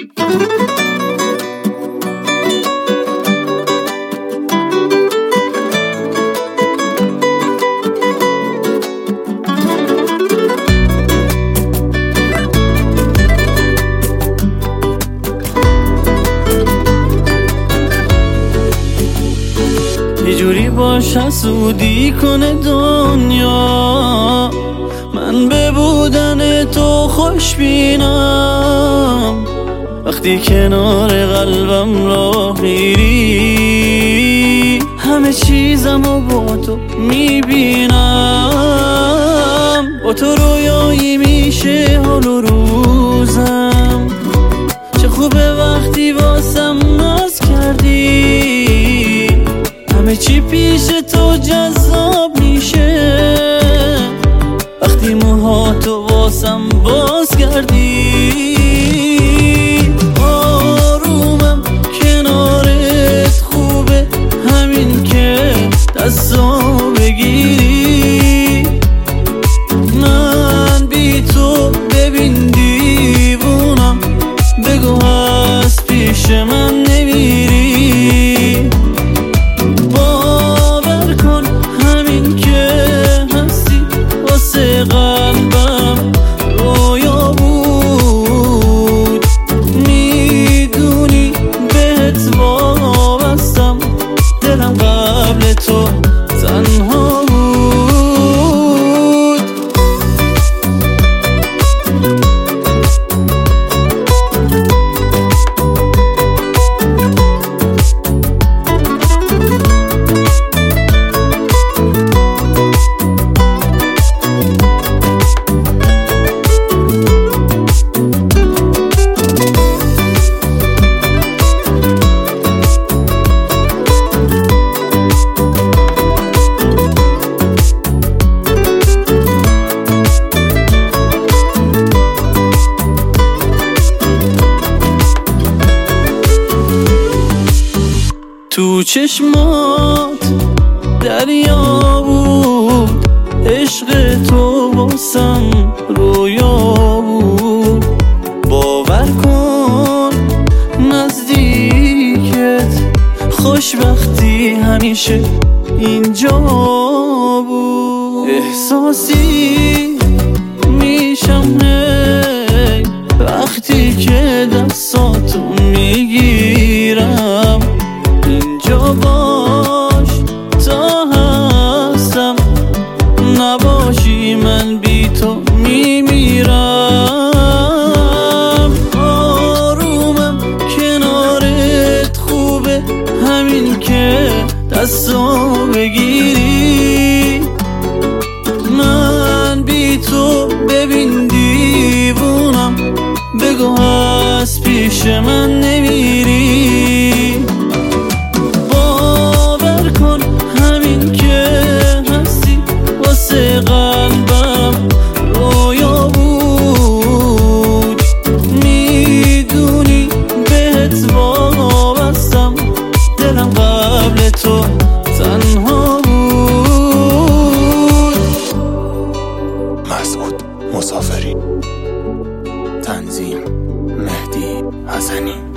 یه جوری باش حسودی کنه دنیا، من به بودن تو خوش بینم. وقتی کنار قلبم راه میری، همه چیزمو با تو میبینم. با تو رویایی میشه حال و روزم، چه خوبه وقتی واسم ناز کردی. همه چی پیش تو جذاب میشه وقتی موهاتو واسم باز کردی. آرومم کنارت خوبه، همین که دستامو بگیری. من بی تو ببین دیوونم، بگو از پیش من نمیری. قلبم رویا بود، میدونی بهت وابستم، دلم قبل تو تنها بود. تو چشمات دریا بود، عشق تو واسم رویا بود. باور کن نزدیکت خوشبختی همیشه اینجا بود. احساسی میشم وقتی که دستاتو میگیرم. اینجا باش تا هستم، نباشی من بی تو میمیرم. آرومم کنارت خوبه، همین که دستامو بگیری. من بی تو ببین دیوونم، بگو از پیش من نمیری. قلبم رویا بود، میدونی بهت وابستم، دلم قبل تو تنها بود. مسعود مسافری، تنظیم مهدی حسنی.